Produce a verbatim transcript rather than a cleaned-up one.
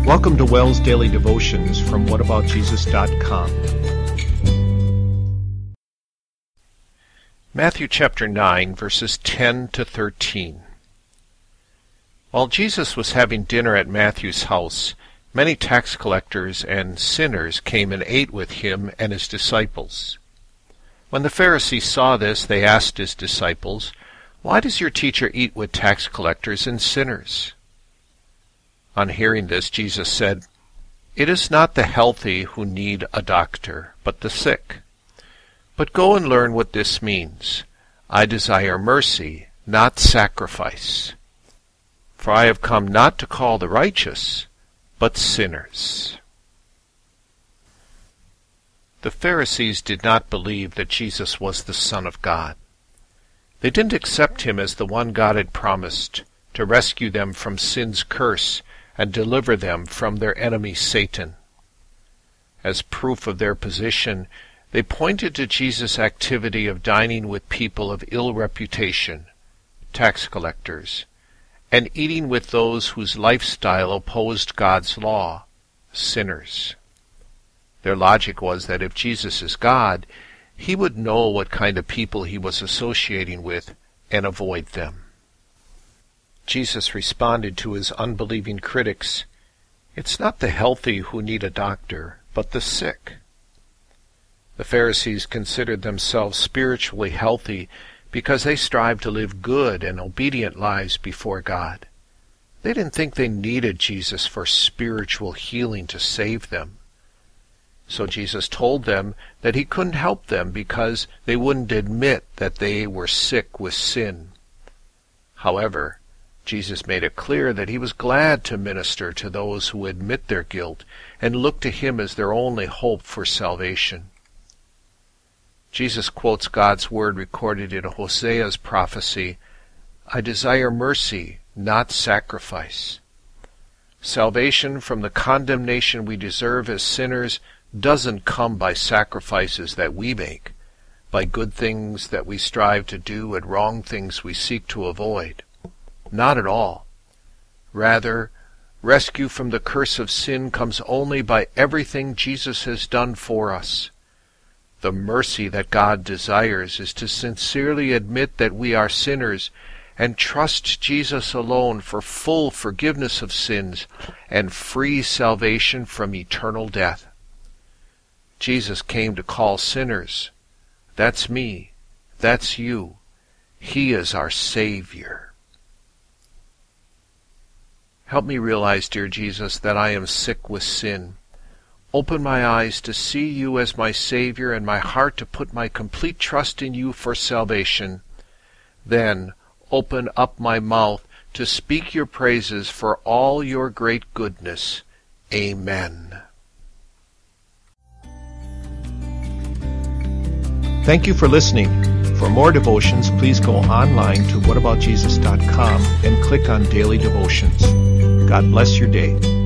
Welcome to Wells Daily Devotions from what about jesus dot com. Matthew chapter nine, verses ten to thirteen. While Jesus was having dinner at Matthew's house, many tax collectors and sinners came and ate with him and his disciples. When the Pharisees saw this, they asked his disciples, "Why does your teacher eat with tax collectors and sinners?" On hearing this, Jesus said, "It is not the healthy who need a doctor, but the sick. But go and learn what this means. I desire mercy, not sacrifice. For I have come not to call the righteous, but sinners." The Pharisees did not believe that Jesus was the Son of God. They didn't accept him as the one God had promised to rescue them from sin's curse and deliver them from their enemy Satan. As proof of their position, they pointed to Jesus' activity of dining with people of ill reputation, tax collectors, and eating with those whose lifestyle opposed God's law, sinners. Their logic was that if Jesus is God, he would know what kind of people he was associating with and avoid them. Jesus responded to his unbelieving critics, "It's not the healthy who need a doctor, but the sick." The Pharisees considered themselves spiritually healthy because they strived to live good and obedient lives before God. They didn't think they needed Jesus for spiritual healing to save them. So Jesus told them that he couldn't help them because they wouldn't admit that they were sick with sin. However, Jesus made it clear that he was glad to minister to those who admit their guilt and look to him as their only hope for salvation. Jesus quotes God's word recorded in Hosea's prophecy, "I desire mercy, not sacrifice." Salvation from the condemnation we deserve as sinners doesn't come by sacrifices that we make, by good things that we strive to do and wrong things we seek to avoid. Not at all. Rather, rescue from the curse of sin comes only by everything Jesus has done for us. The mercy that God desires is to sincerely admit that we are sinners and trust Jesus alone for full forgiveness of sins and free salvation from eternal death. Jesus came to call sinners. That's me. That's you. He is our Savior. Help me realize, dear Jesus, that I am sick with sin. Open my eyes to see you as my Savior and my heart to put my complete trust in you for salvation. Then open up my mouth to speak your praises for all your great goodness. Amen. Thank you for listening. For more devotions, please go online to what about jesus dot com and click on Daily Devotions. God bless your day.